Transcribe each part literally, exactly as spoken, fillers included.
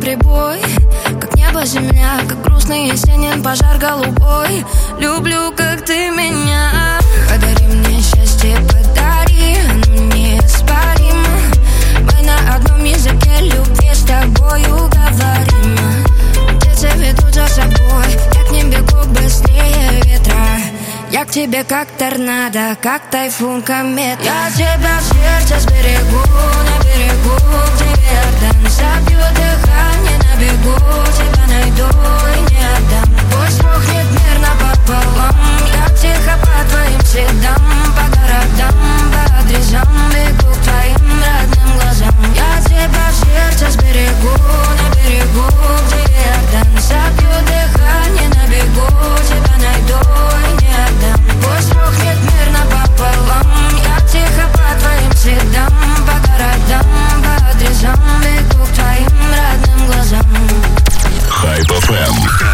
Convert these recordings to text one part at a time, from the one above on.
прибой, как небо земля, как грустный осенний пожар голубой. Люблю, как ты меня. Подари мне счастье, подари, оно неоспоримо. Мы на одном языке любви с тобою говорим. Птицы ведут за собой, я к ним бегу быстрее ветра. Я к тебе как торнадо, как тайфун, комета. Я тебя в сердце сберегу, на берегу, где Иордан. Забью дыхание на бегу, тебя найду и не отдам. Пусть рухнет мир напополам, я тихо по твоим следам, по городам, по адресам бегу к твоим родным глазам. Я тебя в сердце сберегу, на берегу, где Иордан. Забью дыхание на бегу, тебя найду и не отдам. Пусть рухнет мир напополам, я тихо по твоим следам, по городам, по адресам бегу к твоим родным глазам. Хайп эф эм.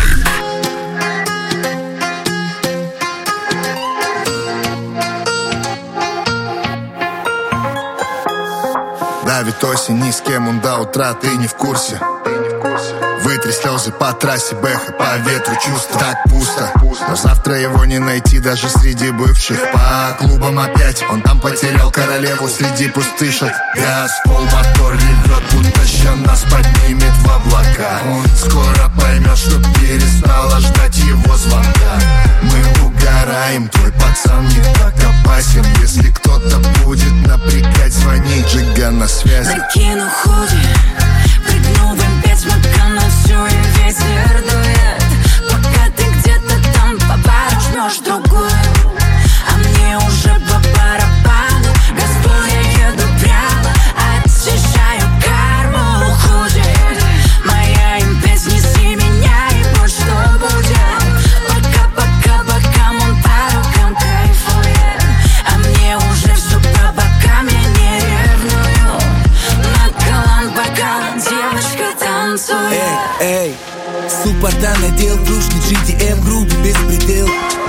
Давит осень, ни с кем он до утра, ты не в курсе. Вытри слезы по трассе, бэха, по ветру чувства. Так пусто, но завтра его не найти даже среди бывших. По клубам опять, он там потерял королеву среди пустышек. Газ, пол, мотор ревет, будто ща нас поднимет в облака. Он скоро поймет, что перестала ждать его звонка. Мы угораем, твой пацан не так опасен. Если кто-то будет напрягать, звонить, Джига на связи. Накину худи, прыгну в эм пять, смока на всю и ветер дует. Пока ты где-то там по бару жмешь другую, а мне уже по барабану. Газпол, я еду прямо, очищаю карму. Худи, моя эм пять, неси меня и будь что будет. Пока, пока, пока он по рукам кайфует, а мне уже все по бокам, я не ревную. Накалан, бокалан, девочка танцует. Эй, эй, суппорта надел, плюшки джи ти эм, грубый беспредел.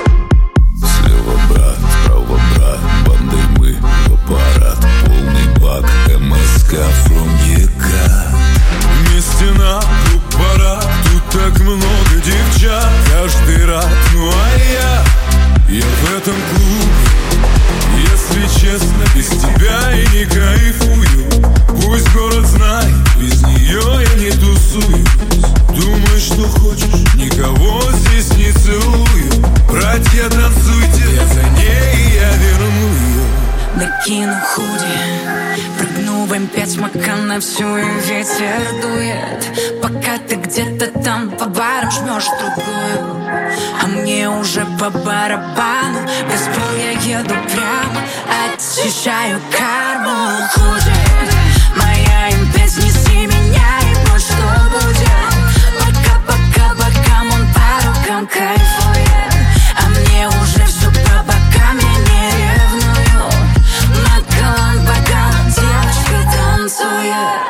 Слева брат, справа брат, бандой мы в аппарат. Полный бак, эм эс ка from е ка. Вместе на клуб парад, тут так много девчат. Каждый рад, ну а я, я в этом клубе. Если честно, без тебя я не кайфую. Пусть город знает, без нее я не тусую. Думаешь, что хочешь, никого здесь не целую. Братья, танцуйте, я за ней, я верну ее. Накину худи, прыгну в эм пять, смока на всю и ветер дует. Пока ты где-то там по барам жмешь другую, а мне уже по барабану. Газпол, я еду прямо, очищаю карму. Худи, моя эм пять, неси меня и будь что будет. Пока, пока, пока он по рукам кайфует, а мне уже все по бокам, я не ревную. Накалан, бокалан, девочка танцует.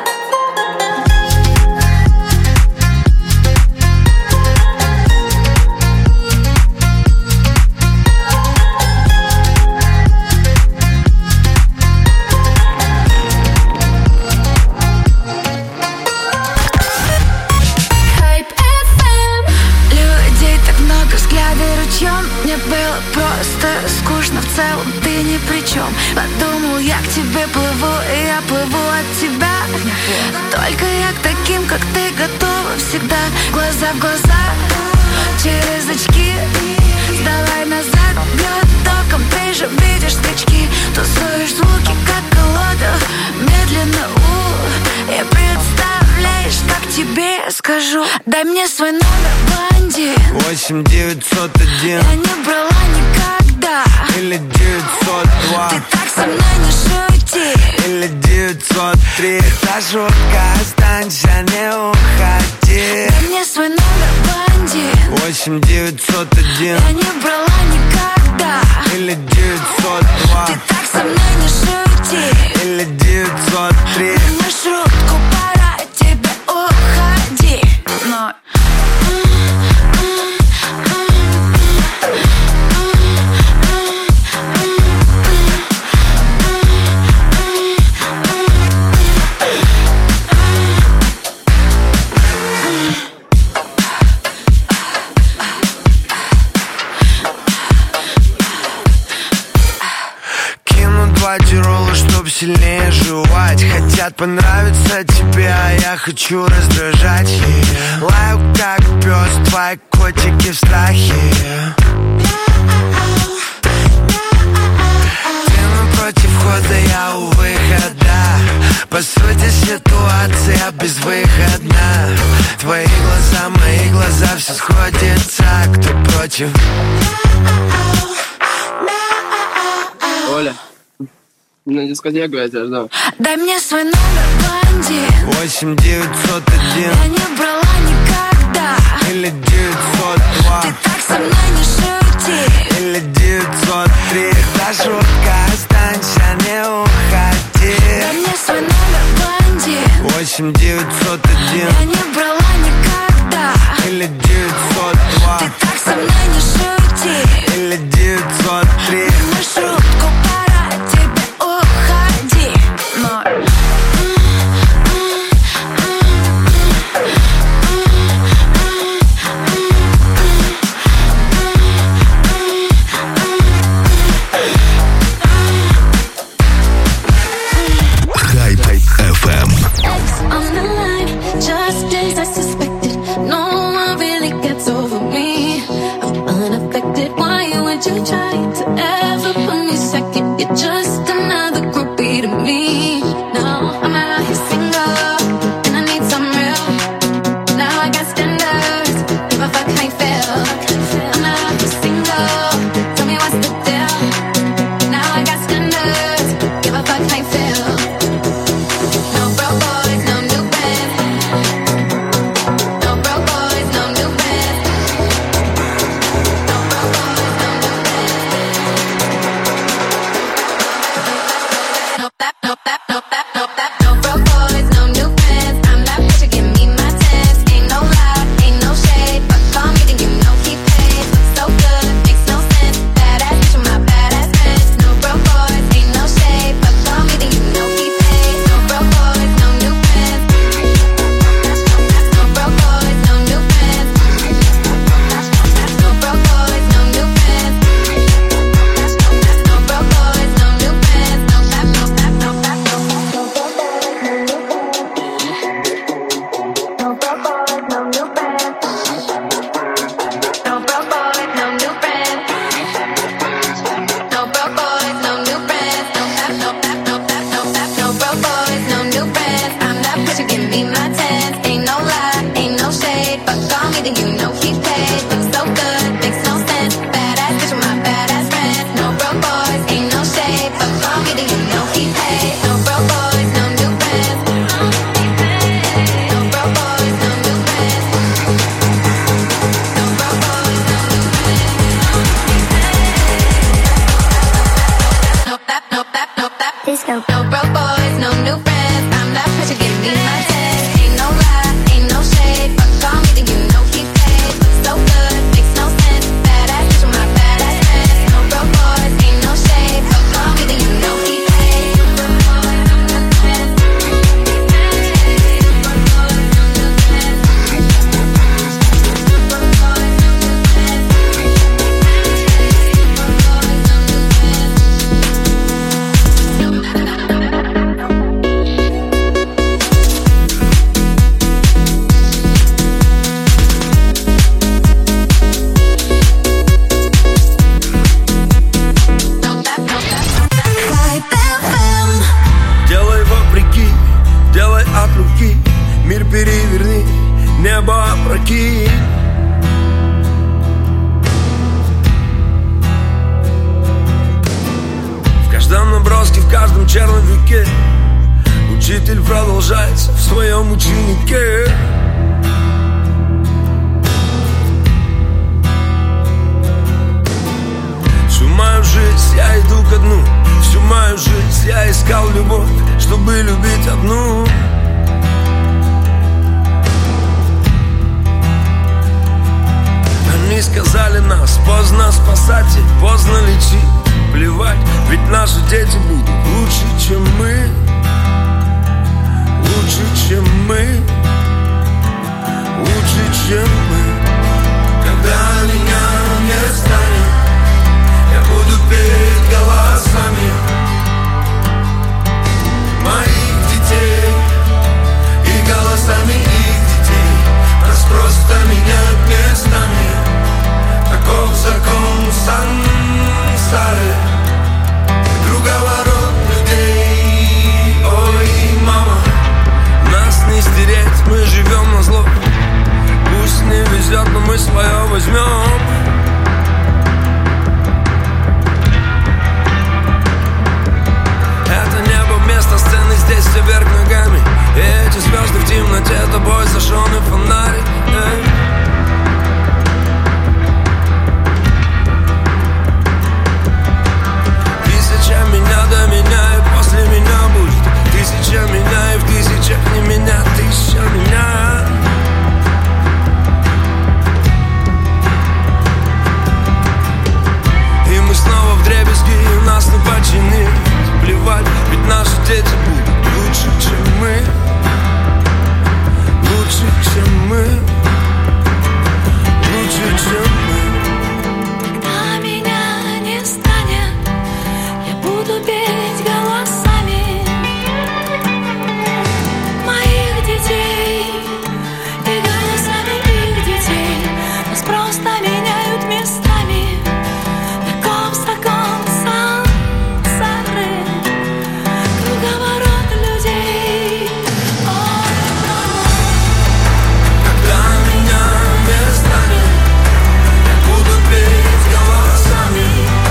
Мне было просто скучно, в целом ты ни при чем. Подумал, я к тебе плыву, и я плыву от тебя. Только я к таким, как ты, готова всегда. Глаза в глаза, через очки. Сдавай назад, бьет током, ты же видишь скачки. Тусуешь звуки, как колода, медленно, у. И представляешь, как тебе я скажу. Дай мне свой номер, блондин. Восемь девятьсот один. Я не брала никогда. Или девятьсот два. Ты так со мной не шути. Или девятьсот три. Это шутка, останься, не уходи. Дай мне свой номер, блондин. Восемь девятьсот один. Я не брала никогда. Или девятьсот два. Ты так со мной не шути. Или девятьсот три. На шутку, пора тебе уходи. Но пати-роллы, чтоб сильнее жевать. Хотят понравиться тебе, а я хочу раздражать. yeah. Лаю как пес, твои котики в страхе. Ты напротив входа, я у выхода. По сути ситуация безвыходна. Твои глаза, мои глаза, все сходится. Кто против? Оля, на дискотеку я тебя жду. Дай мне свой номер, блондин. Восемь девятьсот один. Я не брала никогда. Или девятьсот два. Ты так со мной не шути. Или девятьсот три. Да шутка, останься, не уходи. Дай мне свой номер, блондин. Восемь девятьсот один. Я не брала никогда. Или девятьсот два. Ты так со мной не шути. Или девятьсот три. На шутку, пора тебе уходи. Ноль. эф эм. On the line, just as I suspected. No one really gets over me. I'm unaffected. Why would you try to ever put me second? You're just another groupie to me. No, I'm out here single, and I need some real. Now I got standards. Give a fuck how you feel. I'm out here single. Tell me what's the deal. Now I got standards. Give a fuck how you feel. No broke boys, no new bands. No broke boys, no new bands. No broke boys, no new bands. No that, no that, no that, no that. No broke boys, no new bands. I'm that bitch, you give me my tens. Ain't no lie, ain't no shade. But call me, then you know he paid. So good, makes no sense. Badass bitch with my badass friends. No broke boys, ain't no shade. But call me, then you know he paid. No broke boys, no new bands. No broke boys, no new bands. No broke boys, no new bands. No broke boys, no new bands. No that, no that, no that, no that. No broke boys, no new bands. No broke boys, no new bands. No broke boys, no new bands. No that, no that, no that, no that. No broke boys, no new bands. I'm that bitch, you give me my tens. Ain't no lie, ain't no shade. But call me, then you know he paid. Looks so good, makes no sense. Badass bitch with my badass friends. No broke boys, ain't no shade. But call me, then you know he paid. No broke boys, no new bands. No broke boys, no new bands. No broke boys, no new bands. No that, no that, no that. Disco. No broke boys, no new friends. I'm that bitch, you give me my tens. Ain't no lie, ain't no shade. But call me, then you know he paid. Looks so good, makes no sense. Badass bitch with my badass friends. No broke boys, ain't no shade. But call me, then you know he paid. No broke boys, no new friends. No broke boys, no new friends. No broke boys, no new friends. No broke boys, no new friends. Делай вопреки, делай от руки. Мир переверни, небо опрокинь. В каждом наброске, в каждом черновике учитель продолжается в своем ученике. Всю мою жизнь я иду ко дну. Всю мою жизнь я искал любовь, чтобы любить одну. Они сказали нас поздно спасать и поздно лечить. Плевать, ведь наши дети будут лучше, чем мы. Лучше, чем мы. Лучше, чем мы. Когда меня не станет, я буду петь голосами. зажженный фонарик, эй. Тысяча меня до меня и после меня будет тысяча меня, и в тысячах не меня, тысяча меня. И мы снова вдребезги, и нас не починили. Плевать, ведь наши дети будут лучше, чем мы. Лучше, чем мы. Лучше, чем мы. Когда меня не станет, я буду петь голосами моих детей и голосами их детей. Нас просто меняют местами. Таков закон сансары, круговорот людей. Когда меня не станет, я буду петь голосами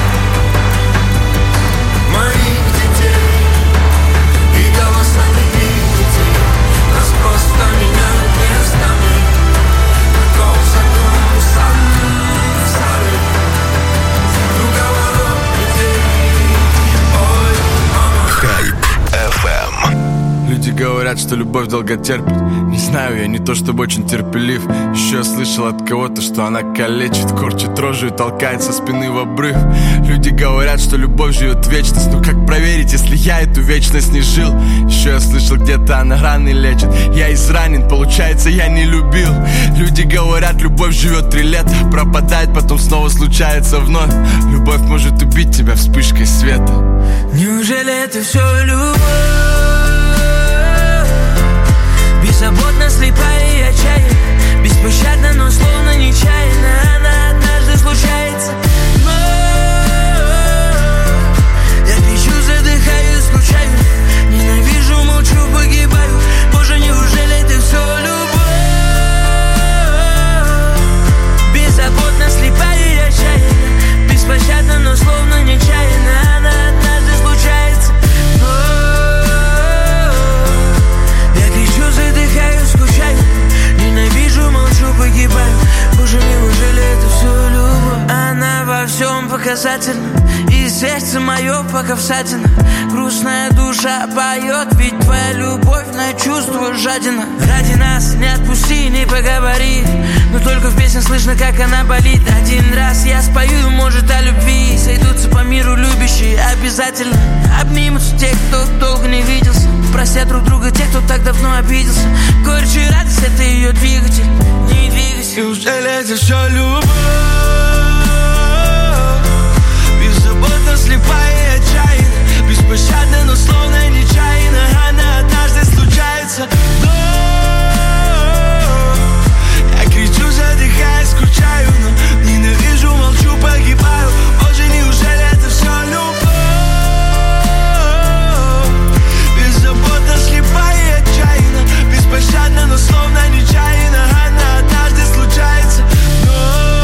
моих детей и голосами их детей. Нас просто меняют местами. Таков закон сансары, круговорот людей. Ой, мама. Хайп эф эм. Люди говорят, что любовь долго терпит. Не знаю, я не то чтобы очень терпелив. Еще я слышал от кого-то, что она калечит, корчит рожу и толкает со спины в обрыв. Люди говорят, что любовь живет вечность. Ну как проверить, если я эту вечность не жил? Еще я слышал, где-то она раны лечит. Я изранен, получается, я не любил. Люди говорят, любовь живет три лета, пропадает, потом снова случается вновь. Любовь может убить тебя вспышкой света. Неужели это все любовь? Беззаботно, слепая и отчаянна, беспощадна, но словно нечаянно. Она однажды случается. Но я кричу, задыхаюсь, скучаю, ненавижу, молчу, погибаю. Боже, неужели это все любовь? Беззаботно, слепая и отчаянна, беспощадна, но словно нечаянно. Она однажды случается. Но задыхаюсь, скучаю, ненавижу, молчу, погибаю. Боже, неужели это все любовь? Она во всем показательна, и сердце мое пока всадина. Грустная душа поет, ведь твоя любовь на чувство жадина. Ради нас не отпусти, не поговори, но только в песне слышно, как она болит. Один раз я спою, может, о любви. Сойдутся по миру любящие, обязательно обнимутся те, кто долго не виделся. Простят друг друга те, кто так давно обиделся. Горечь и радость — это ее двигатель. Не двигайся. Неужели это все любовь? Беззаботно, слепая и отчаянна, беспощадна, но словно нечаянно. Она однажды случается. Но я кричу, задыхаясь, скучаю, но ненавижу, молчу, погибаю. Боже, неужели это все любовь? Беззаботно, слепая и отчаянна, беспощадна, но словно нечаянно. Она однажды случается. Но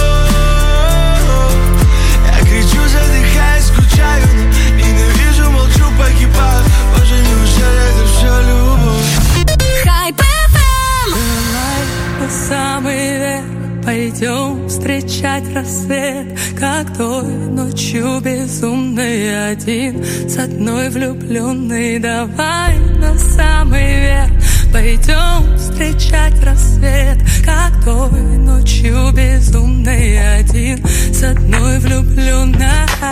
я кричу, задыхаясь, скучаю, но ненавижу, молчу, погибаю. Боже, неужели это все любовь? Хайп эф эм. Давай по самый верх пойдем встречать рассвет, как той ночью безумный один с одной влюбленной. Давай на самый верх пойдем встречать рассвет, как той ночью безумный один с одной влюбленной.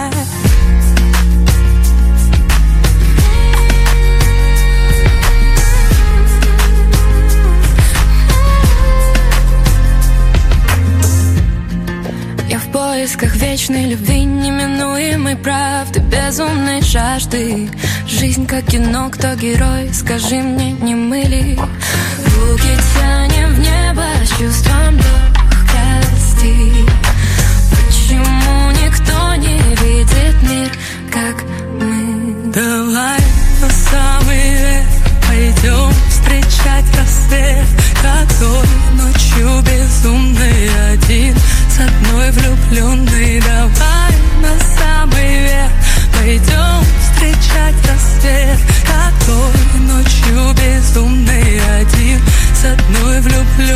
Я в поисках вечной любви, неминуемой правды, безумной жажды. Жизнь как кино, кто герой, скажи мне, не мы ли? Руки тянем в небо с чувством легкости. Почему никто не видит мир, как мы? Давай на самый верх пойдем встречать рассвет, как той ночью безумный один с одной влюбленной. Давай на самый верх пойдем встречать рассвет, как той ночью безумный один с одной влюбленной.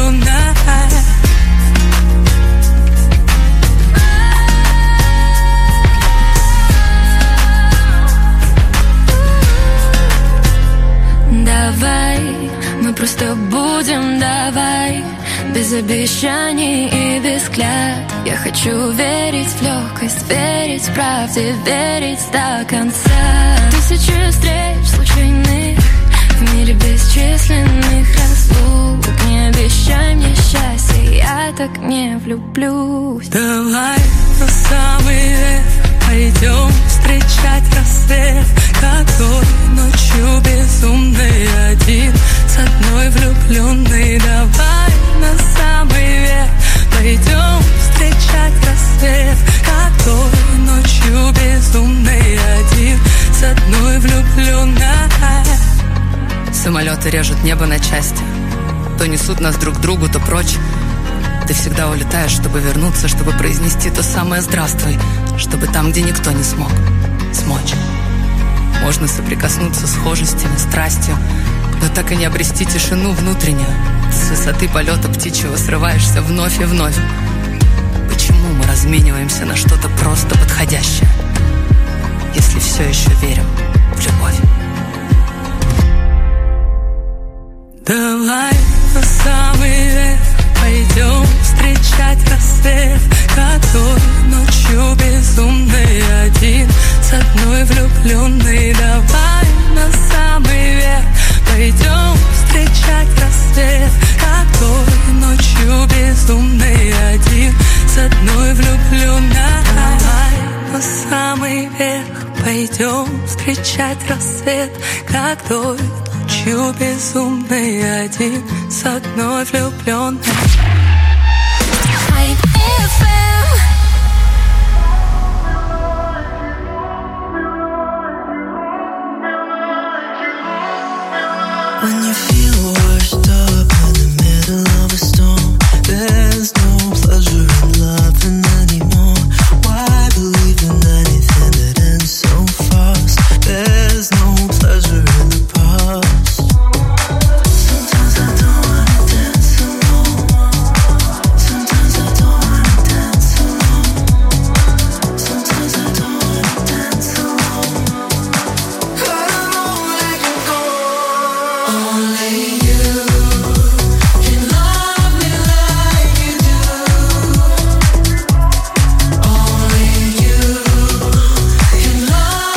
просто будем, давай, без обещаний и без клятв. Я хочу верить в легкость, верить в правде, верить до конца. Тысячи встреч случайных в мире бесчисленных разлук. Не обещай мне счастья, я так не влюблюсь. Давай на самый верх пойдем встречать рассвет, который ночью безумный один с одной влюбленной. Давай на самый верх пойдем встречать рассвет, который ночью безумный один с одной влюбленной. Самолеты режут небо на части, то несут нас друг к другу, то прочь. Ты всегда улетаешь, чтобы вернуться, чтобы произнести то самое «здравствуй», чтобы там, где никто не смог, смочь. Можно соприкоснуться схожестями, страстью, но так и не обрести тишину внутреннюю. С высоты полета птичьего срываешься вновь и вновь. Почему мы размениваемся на что-то просто подходящее, если все еще верим в любовь? Давай на самый верх пойдем встречать рассвет, который ночью безумный один с одной влюбленной. Давай на самый верх пойдем встречать рассвет, который ночью безумный один с одной влюбленной. Давай на самый верх пойдем встречать рассвет, который ночью безумный один с одной влюбленной. When you feel washed up in the middle of a storm, there's no pleasure in loving anymore. Why believe in anything that ends so fast? There's no pleasure in the past. Sometimes I don't wanna dance alone. Sometimes I don't wanna dance alone. Sometimes I don't wanna dance alone. I don't know where to go. Only you can love me like you do. Only you can love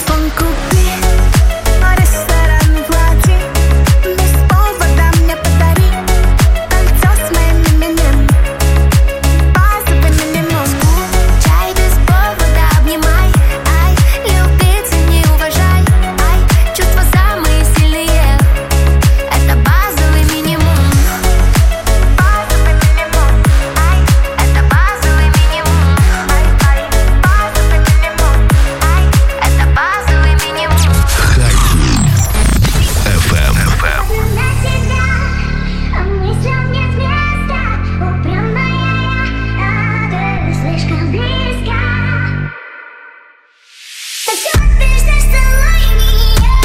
телефон купи, ресторан плати, без повода мне подари кольцо с моим именем, базовый минимум. Чай без повода обнимай, ай, любить и не уважай, ай, чувства самые сильные, это базовый минимум. Базовый минимум, ай, это базовый минимум, ай, ай, базовый минимум, ай, это базовый минимум. эф эм. На тебя, а мыслям нет места, упрямая я, ты слишком близко. Так что ты ждешь, целуй меня,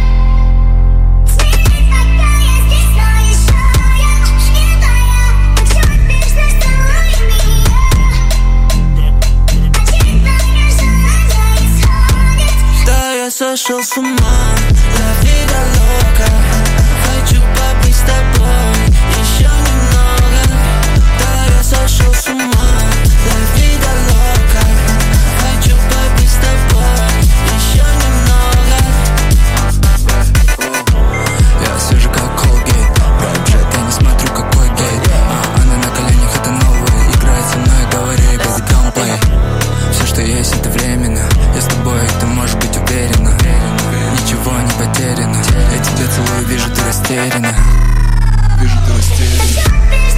смени, пока я здесь, но еще я не твоя. Так что ты ждешь, целуй меня, очередное желание исходит. Да, я сошел с ума, la vida loca. Хочу побыть с тобой еще немного. Да, я сошел с ума, la vida loca. Хочу побыть с тобой еще немного. Я свежий как Colgate, Рэп-джет, я не смотрю какой гейт. А она на коленях, это новое. Играет со мной, говори, baby, don't play. Все, что есть, это временно. Я с тобой, ты можешь быть уверена. Ничего не потеряно. Я тебя целую, вижу, ты растеряна. Вижу, ты растеряна.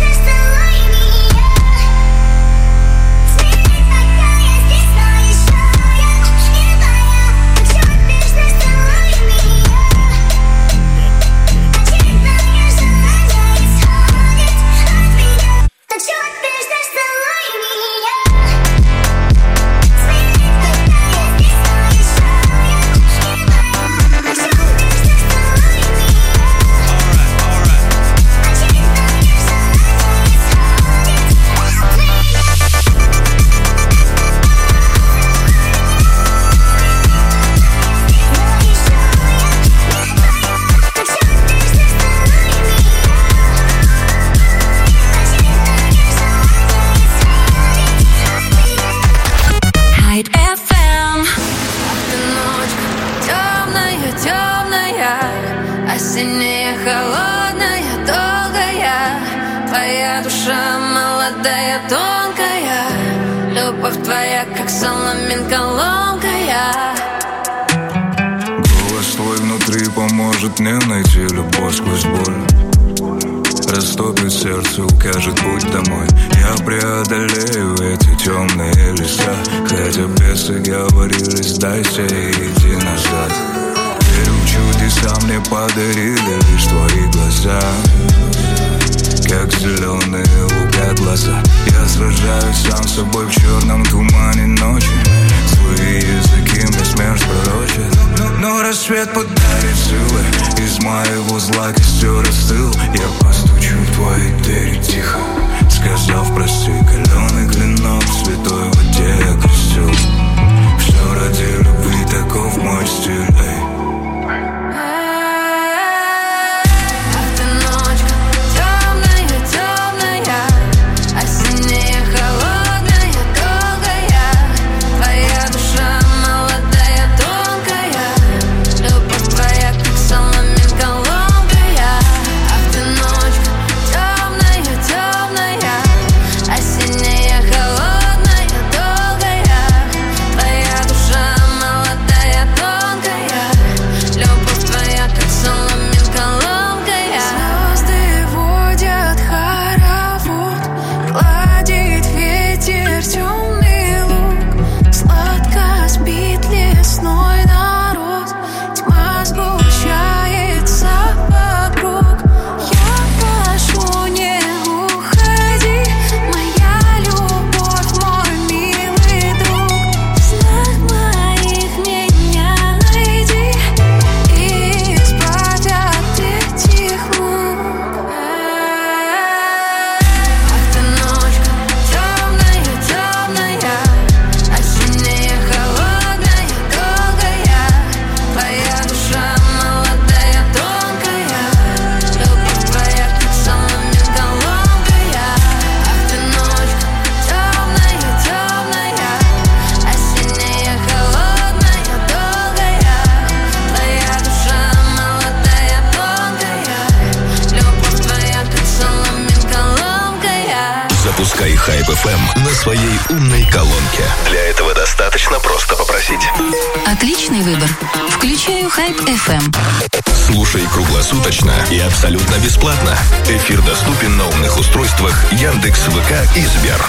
Осенняя, холодная, долгая, твоя душа молодая, тонкая, любовь твоя, как соломинка ломкая. Голос твой внутри поможет мне найти любовь сквозь боль. Растопит сердце, укажет путь домой. Я преодолею эти темные леса, хотя бесы говорили, сдайся и иди назад. Верю в чудеса, мне подарили лишь твои глаза, как зеленые луга глаза. Я сражаюсь сам с собой в черном тумане ночи. Свои языки мне смерть пророчит, но, но рассвет подарит силы. Из моего зла костер остыл. Я постучу в твои двери тихо, сказав прости. Каленый клинок в святой воде я крестил. Все ради любви, таков мой стиль, эй. Осенняя, холодная, долгая, твоя душа молодая, Слушай Хайп эф эм на своей умной колонке. Для этого достаточно просто попросить. Отличный выбор. Включаю Хайп эф эм. Слушай круглосуточно и абсолютно бесплатно. Эфир доступен на умных устройствах Яндекс, ВК и Сбер.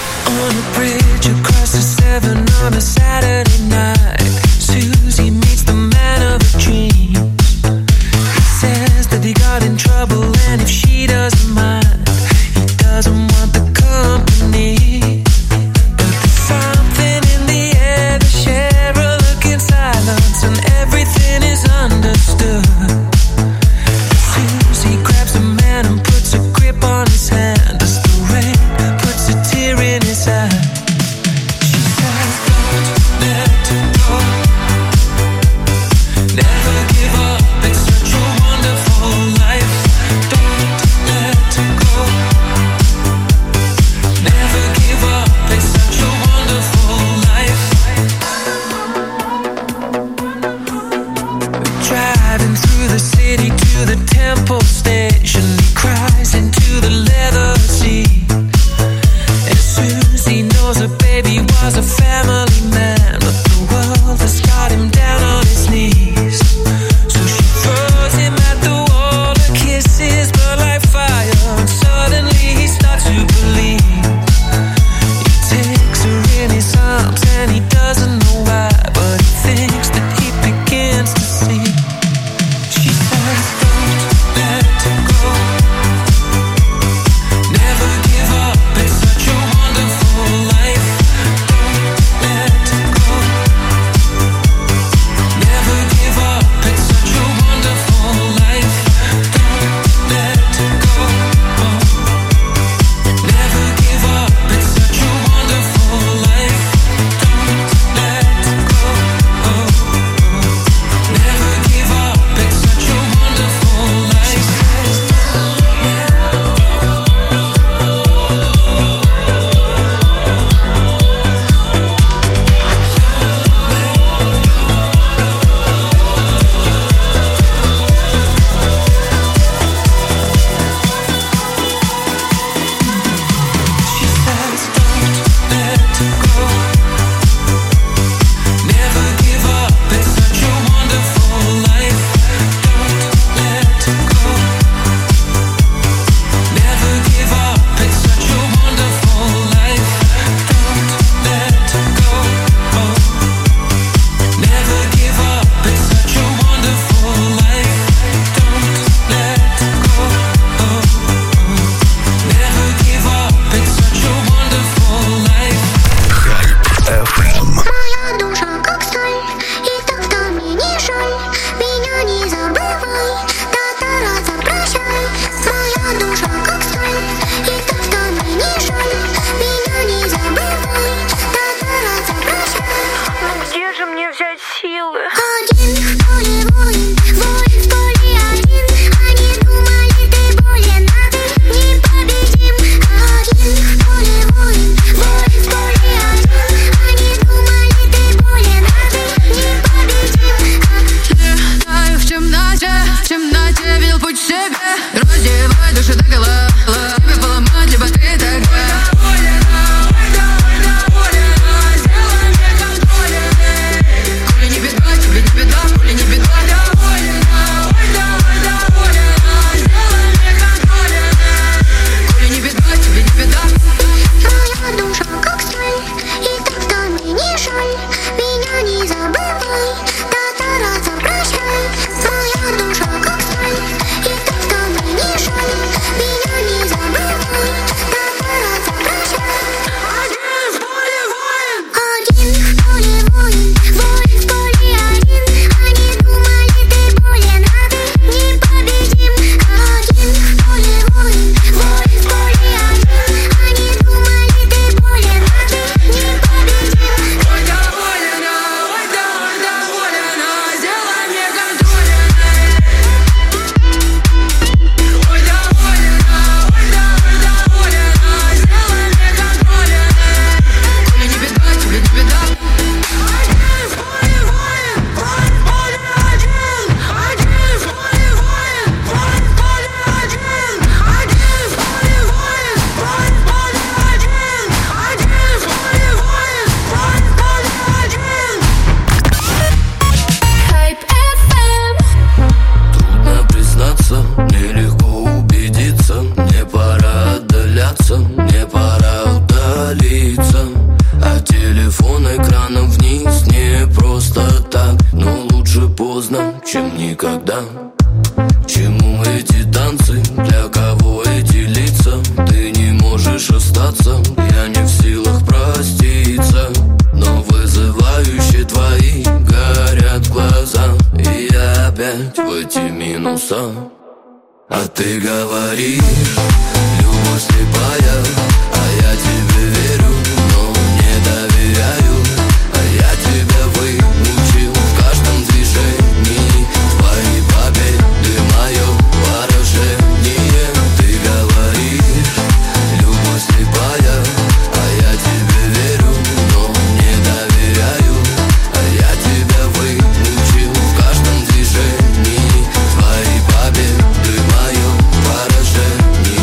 лучше поздно, чем никогда. К чему эти танцы, для кого эти лица? Ты не можешь остаться, я не в силах проститься. Но вызывающие твои горят глаза, и я опять в эти минуса. А ты говоришь, любовь слепая, а я тебе верю, но не доверяю. А я тебя выучил в каждом движении, твои победы, мое поражение. Ты говоришь, любовь слепая, а я тебе верю, но не доверяю. А я тебя выучил в каждом движении, твои победы, мое поражение.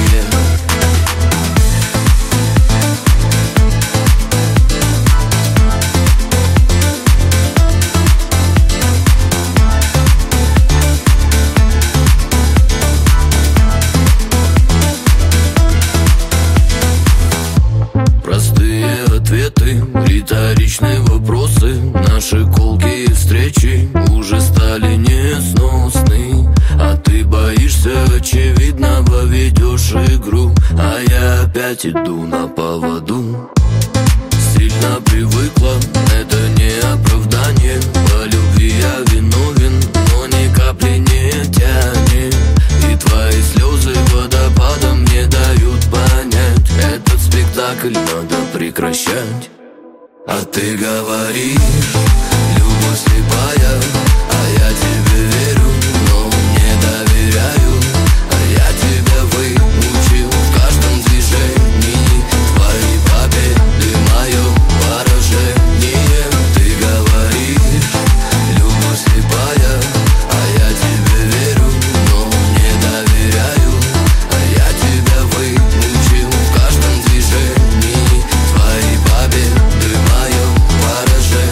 Простые ответы, риторичные вопросы, наши колкие встречи уже стали несносны. А ты боишься очевидного, ведешь игру, а я опять иду на поводу. Сильно привыкла, это не оправдание. По любви я виновен, но ни капли не тянет. И твои слезы водопадом не дают понять, этот спектакль надо прекращать. А ты говоришь, любовь слепая, а я тебе верю, но не доверяю. А я тебя выучил в каждом движении, твои победы, мое поражение. Ты говоришь, любовь слепая, а я тебе верю, но не доверяю. А я тебя выучил в каждом движении, твои победы, мое поражение.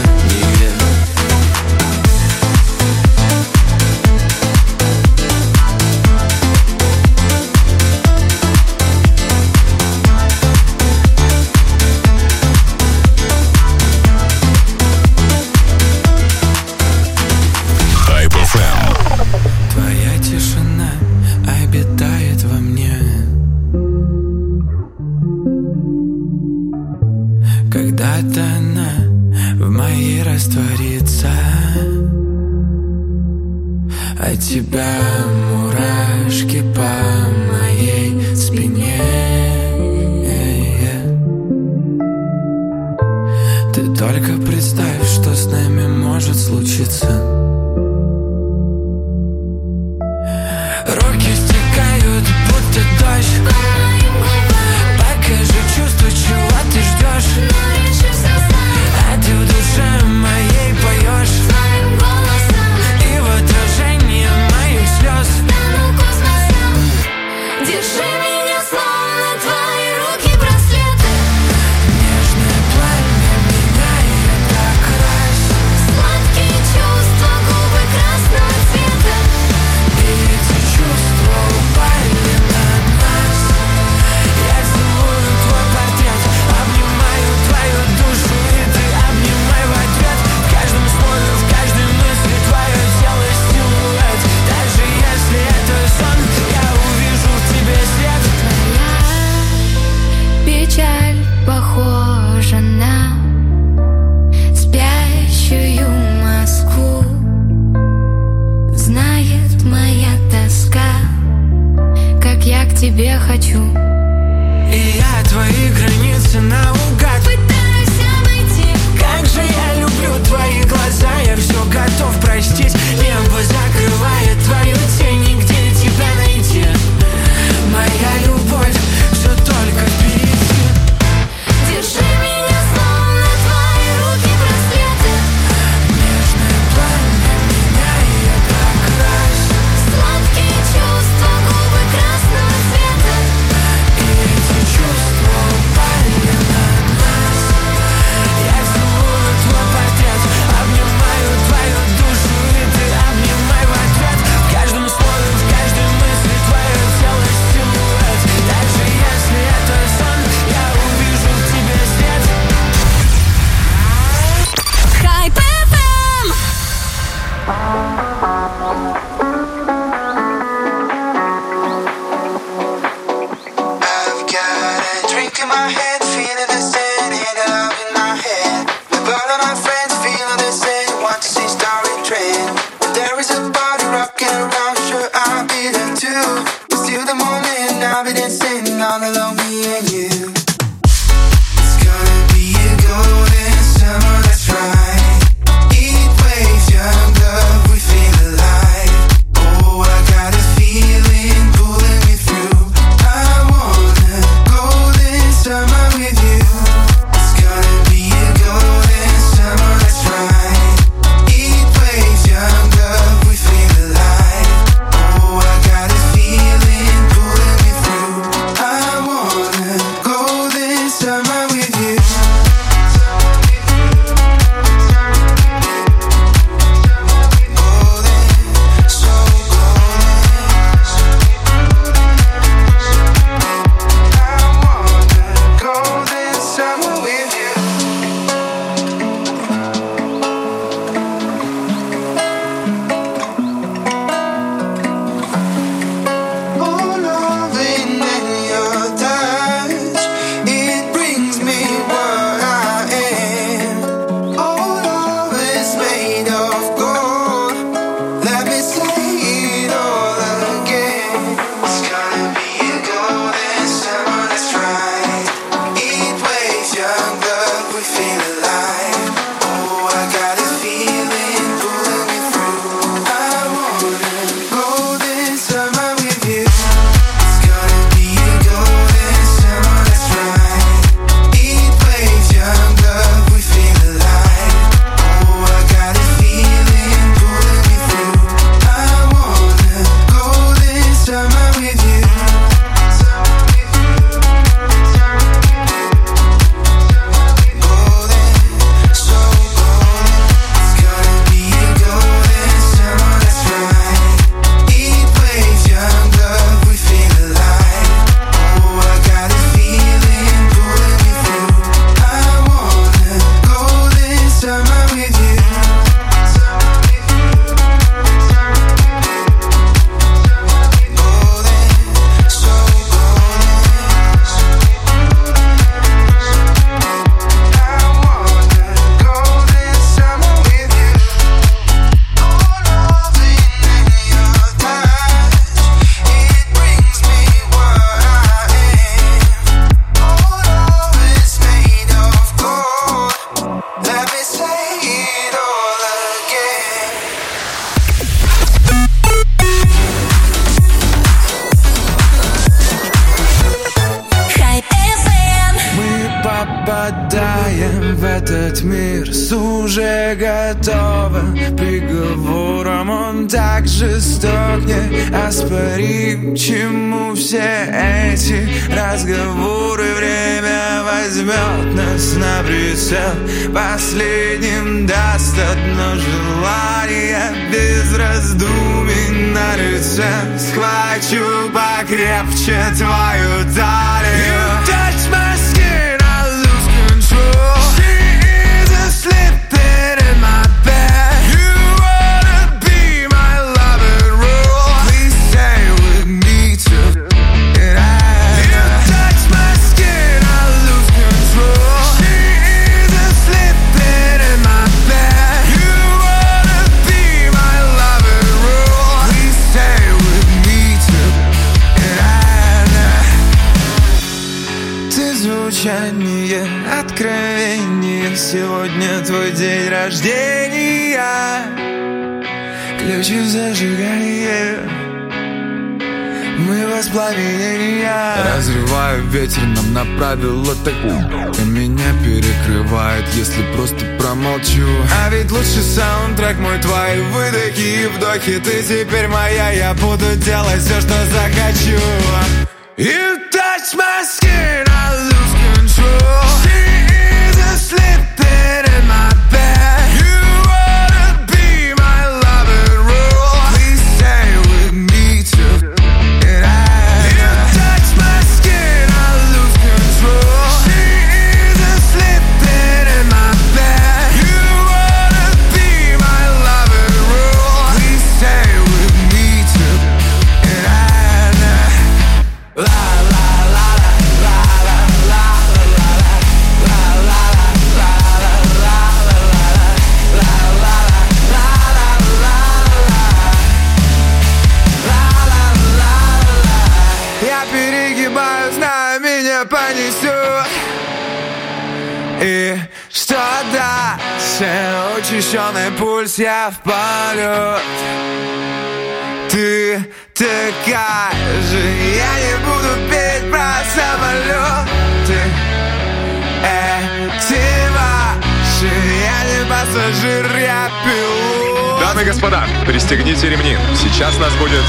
Хайп эф эм. Твоя тишина обитает во мне. Когда-то она в моей растворится, а тебя мурашки по моей спине. Ты только представь, что с нами может случиться. Руки стекают, будто дождь. Покажи чувство, чего ты ждешь. А ты в душе моей поешь. И в отражении моих слез Держи меня, словно твои руки браслеты. нежное пламя меняет окрас. Сладкие чувства, губы красного цвета. И эти чувства упали на нас. Я целую твой портрет, обнимаю твою душу, и ты обнимай в ответ. В каждом слове, в каждой мысли твое тело силуэт. Даже если это сон, я увижу в тебе свет. Печаль похожа на спящую Москву. Знает моя тоска, как я к тебе хочу. И я твои границы наугад Пытаюсь обойти. Как же я люблю твои глаза, я все готов простить. Небо закрывает твою тень, нигде тебя найти. Моя любовь все только впереди. Держи меня, словно твои руки браслеты. Нежное пламя меняет окрас. Сладкие чувства, губы красного цвета. И эти чувства упали на нас. Я целую твой портрет, обнимаю твою душу, и ты попадаем в этот мир с уже готовым приговором. Он так жесток, неоспорим. Чему все эти разговоры? Время возьмет нас на прицел. Последним даст одно желание, без раздумий на лице. Схвачу покрепче твою талию. You touch my skin, I lose control. She is asleep in my bed. You wanna be my loving rule. Please stay with me too. And I, you touch my skin, I lose control. She is asleep in my bed. You wanna be my loving rule. Please stay with me too. And I, ты звучание, откровение. Сегодня твой день рождения. Ключи в зажигание. Мы воспламенения. Разрываю ветер, нам направило так. И меня перекрывает, если просто промолчу. А ведь лучший саундтрек мой, твои выдохи и вдохи. Ты теперь моя, я буду делать все, что захочу. You touch my skin, I lose control. She is asleep in my bed. You wanna be my loving rule. Please stay with me too. And I, you touch my skin, I lose control. She is asleep in my bed. You wanna be my loving rule. что дальше? Учащенный пульс, я в полет. Ты такая же, я не буду петь про самолеты. Эти ваши, я не пассажир, я пилот. Дамы и господа, пристегните ремни. Сейчас нас будет...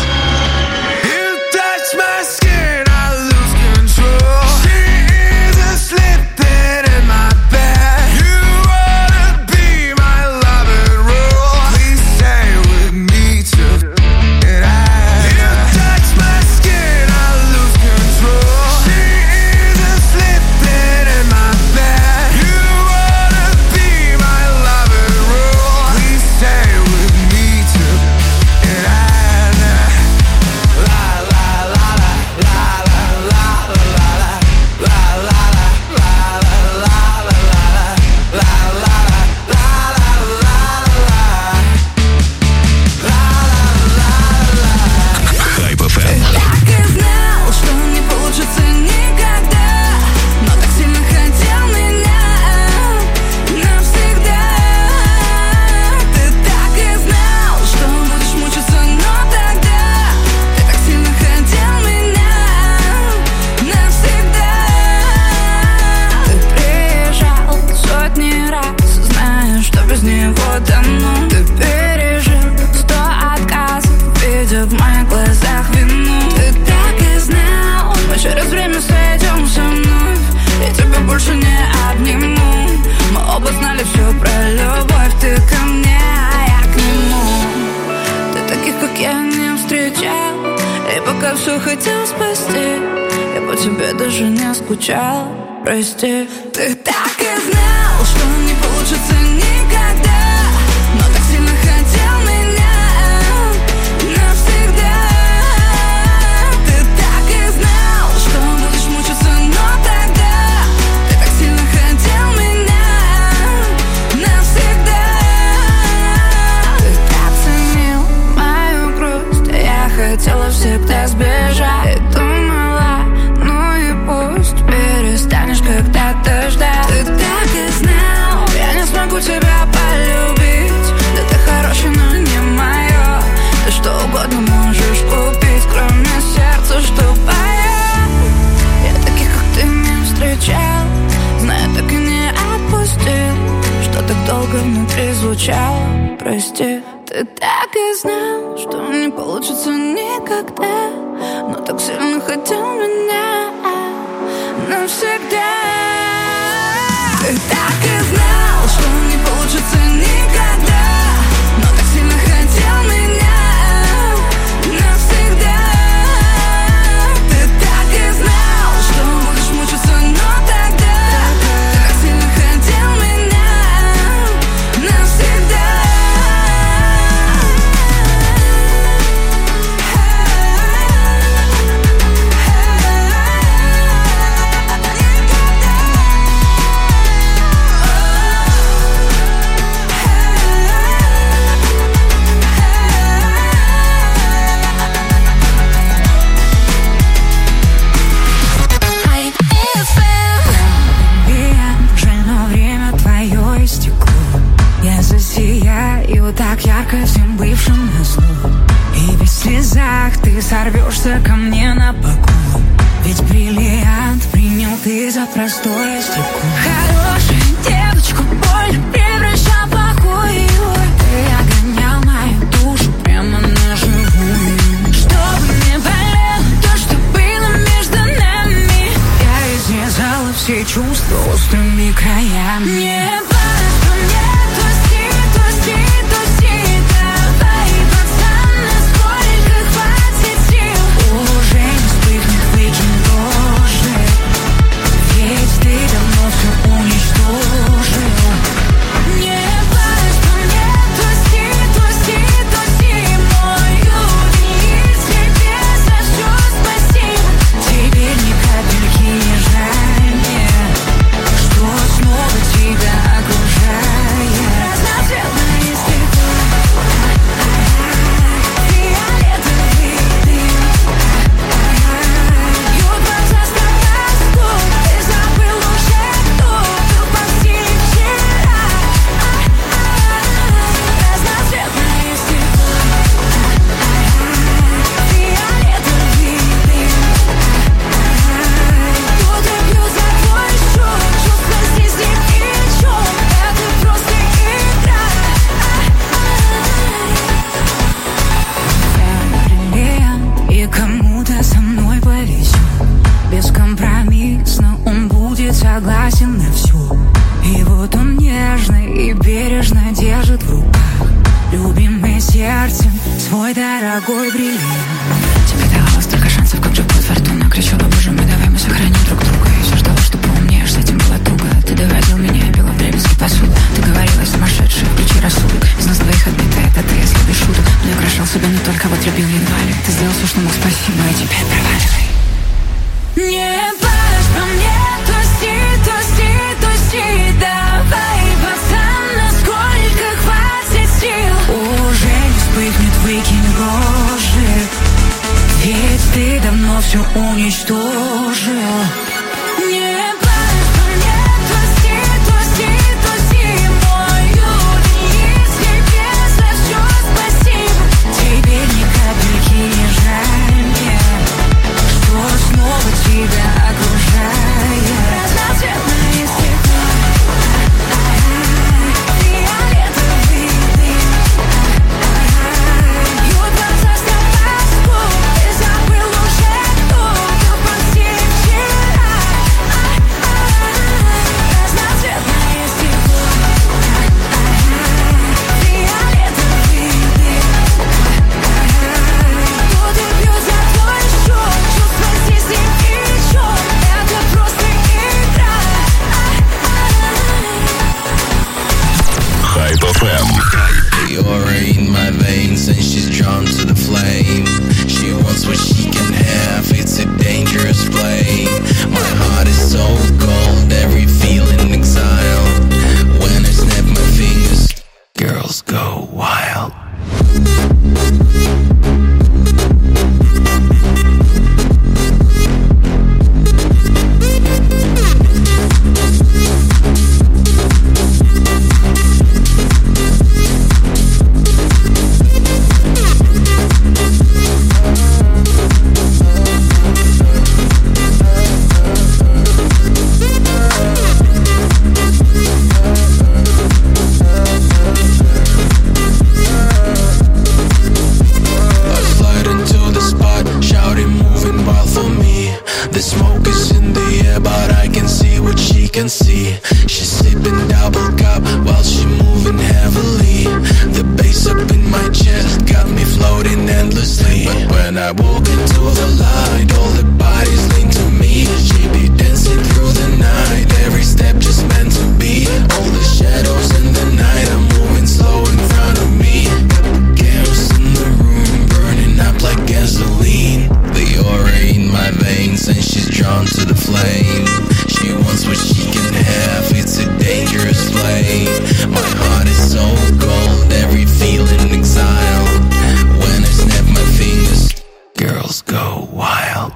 Прости, ты так и знал, что не получится никогда, но так сильно хотел меня навсегда. Ты так и знал, что будешь мучиться, но тогда ты так сильно хотел меня навсегда. Ты так ценил мою грусть, я хотела всегда сбежать и думала, ну и пусть перестанешь когда-то ждать. Ты так и знал, я не смогу тебя полюбить. Да ты хороший, но не мое. Ты что угодно можешь купить, кроме сердца, что поет. Я таких, как ты, не встречал, знаю, так и не отпустил, что так долго внутри звучало. Прости, ты так и знал, что не получится никогда, но так сильно хотел меня навсегда. Ты так и знал, что не получится никогда, но так сильно хотел меня навсегда. Ты так и знал, что будешь мучиться, но тогда ты так сильно хотел меня навсегда. Засияю так ярко всем бывшим назло, и без слезах ты сорвешься ко мне на боку. Ведь бриллиант принял ты за простое стекло. Хорошая девочка больно превращал в плохую. Ты огонял мою душу прямо на живую. Чтобы не болело то, что было между нами, я изрезала все чувства острыми краями. Не важно мне. Тебя свой дорогой бриллиант. Тебе давала столько шансов, как джекпот фортуна. Кричала, боже мой, давай мы сохраним друг друга. Я все ждала, что поумнеешь, с этим было туго. Ты доводил меня, я пила вдребезги посуду. Ты говорила, сумасшедшая, включи рассудок. Из нас двоих отбитая, это ты, если без шуток. Но я украшал себя не только, вот любил едва ли. Ты сделал все, что мог, спасибо, и теперь проваливай. Не плачь по мне, тусти, тусти, тусти. Давай, пацан, насколько хватит сил. Уже не вспыхнет, выкинь рожи. Ведь ты давно все уничтожил. Не плачь по мне, тусти, тусти, тусти. Мой юрист, тебе за все спасибо. Теперь ни капельки не жаль мне, что снова тебя окружает. Разноцветное стекло, фиолетовый дым. Ее глаза с тобой, ты забыл уже, кто ты постель вчера. Разноцветное стекло, фиолетовый дым. Кто-то пьет за твой счет, чувства здесь ни при чем. Это просто игра. Hype эф эм. You're in my veins and she's drawn to the flame. She wants what she can have, it's a dangerous play. My heart is so cold, every feeling exile. When I snap my fingers, girls go wild. The smoke is in the air, but I can see what she can see. She's sipping double cup while she moving heavily. The bass up in my chest got me floating endlessly. But when I walk into the light, all the bodies lean to me. She be dancing through the night, every step just meant to be. All the shadows in the night are moving slow in front of me. Chaos in the room, burning up like gasoline. The aura in my veins and she's drawn to the flame. She wants what she can have, it's a dangerous play. My heart is so cold, every feeling exile. When I snap my fingers, girls go wild.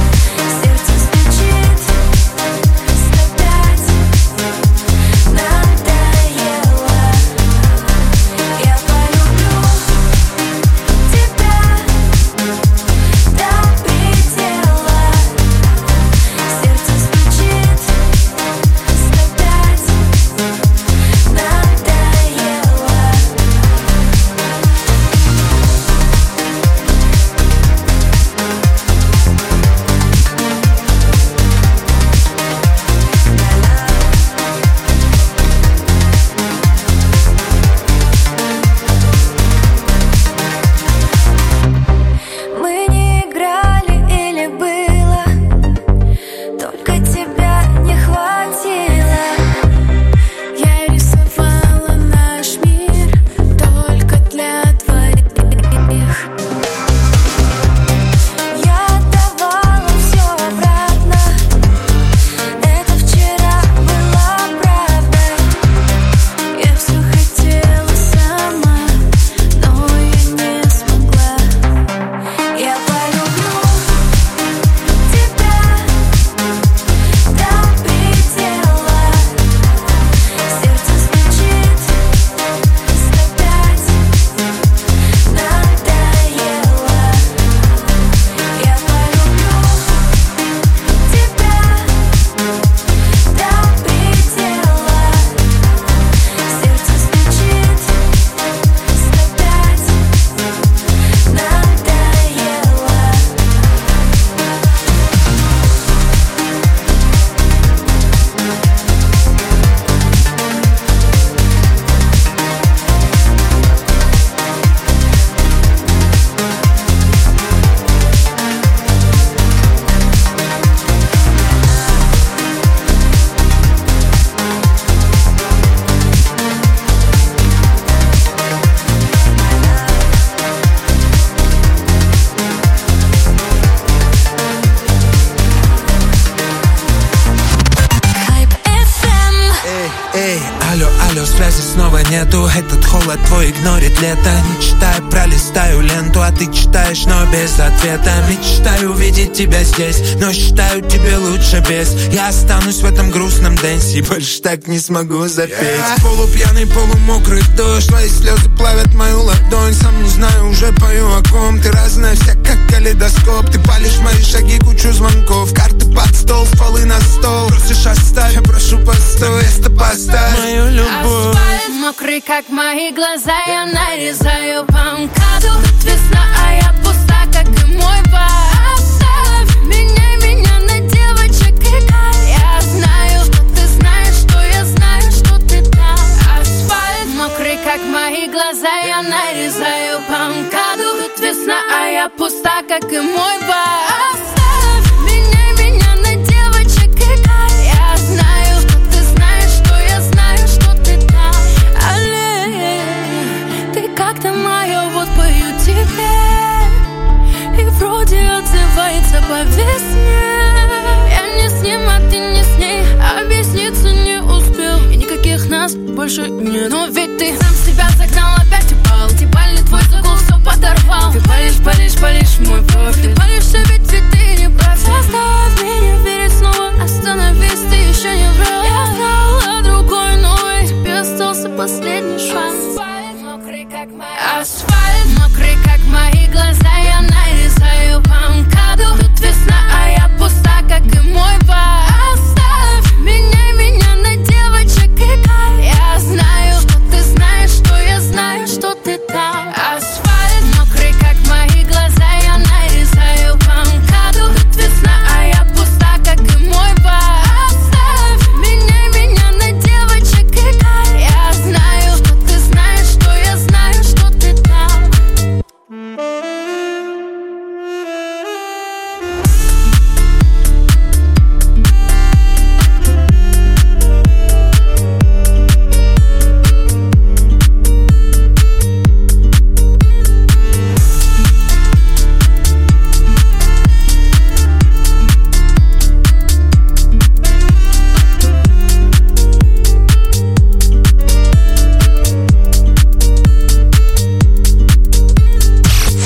Нам неделю связи снова нету. Этот холод твой игнорит лето. Не читаю, пролистаю ленту, а ты читаешь, но без ответа. Мечтаю увидеть тебя здесь, но считаю, тебе лучше без. Я останусь в этом грустном дэнсе, больше так не смогу запеть. yeah. Полупьяный, полумокрый дождь, твои слезы плавят мою ладонь. Сам не знаю, уже пою о ком. Ты разная вся, как калейдоскоп. Ты палишь мои шаги, кучу звонков. Карты под стол, полы на стол. Просишь оставь, я прошу постой. Место поставь мою любовь. Асфальт мокрый, как мои глаза. Я нарезаю по МКАДу. Тут весна, а я пуста, как и мой бар. Оставь меня, меня на девочек играй. Я знаю, что ты знаешь, что я знаю, что ты там. Асфальт мокрый, как мои глаза. Я нарезаю по МКАДу. Тут весна, а я пуста, как и мой бар. Оставь меня, меня на девочек играй. Я знаю, что ты знаешь, что я знаю, что ты там. Але, ты как-то моя, вот пою тебе. И вроде отзывается по весне. Я не с ним, а ты не с ней. Объясниться не успел. И никаких нас больше нет. Но ведь ты сам себя загнал, опять упал. Типа ли твой загул все подорвал. Ты палишь, палишь, палишь мой профиль. Ты палишься, ведь ведь ты